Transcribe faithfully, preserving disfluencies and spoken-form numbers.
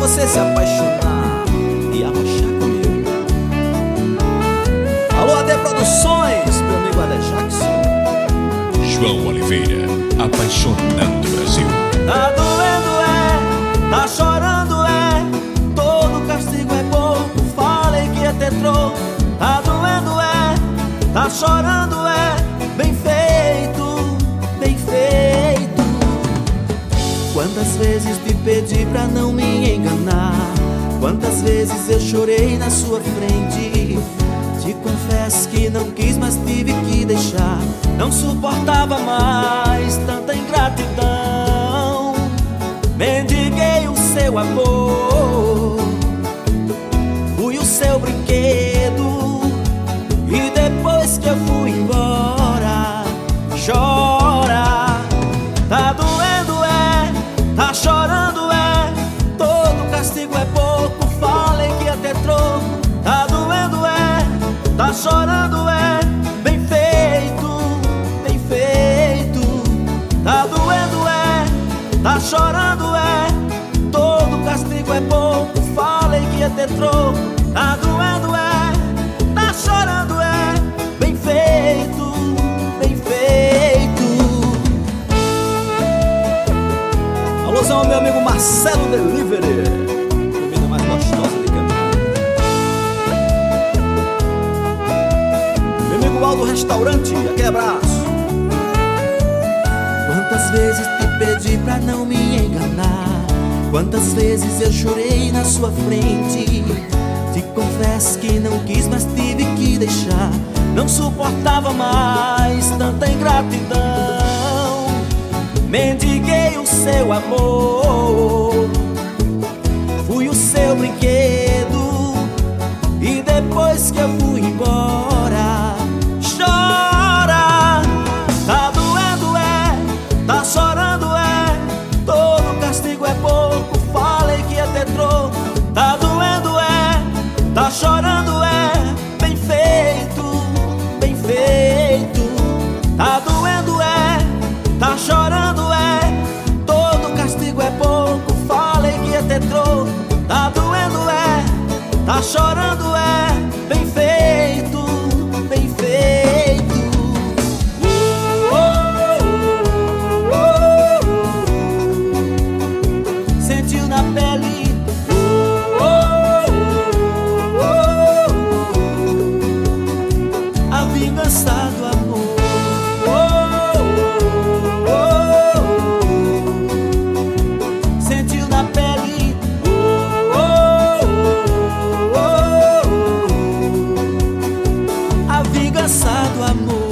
você se apaixonar e arrochar comigo. Alô, A D Produções, meu amigo Ade Jackson. João Oliveira, apaixonando o Brasil. Tá doendo é, tá chorando é, todo castigo é pouco, falei que ia ter troco. Tá doendo é, tá chorando é, bem feito, bem feito. Quantas vezes te pedi pra não me enganar, quantas vezes eu chorei na sua frente. Te confesso que não quis, mas tive que deixar. Não suportava mais tanta ingratidão. Mendiguei o seu amor, fui o seu brinquedo, e depois que eu fui embora, chora. Tá doendo é, tá chorando é, todo castigo é pouco, falei que ia ter troco. Tá doendo é, tá chorando é, bem feito, bem feito. Tá doendo é, tá chorando é, todo castigo é pouco, falei que ia ter troco. Tá doendo é, tá chorando é, bem feito, bem feito. Alôzão ao meu amigo Marcelo Delivery, comida mais gostosa de cantar. Meu amigo Aldo Restaurante, aquele abraço. Quantas vezes te pedi pra não me enganar, quantas vezes eu chorei na sua frente. Te confesso que não quis, mas tive que deixar. Não suportava mais tanta ingratidão. Mendiguei o seu amor, fui o seu brinquedo, e depois que eu fui embora, chora. Tá doendo é, tá chorando é, todo castigo é pouco, falei que ia ter troco. Tá doendo é, tá chorando é, bem feito, bem feito. Tá doendo é, tá chorando é, todo castigo é pouco, falei que ia ter troco. Tá doendo é, tá chorando é, bem feito, bem feito. Oh, oh, oh, oh. Sentiu na pele. Oh, oh, oh, oh. A vingança do amor. Oh, oh, oh. Sentiu na pele. Oh, oh, oh, oh. A vingança do amor.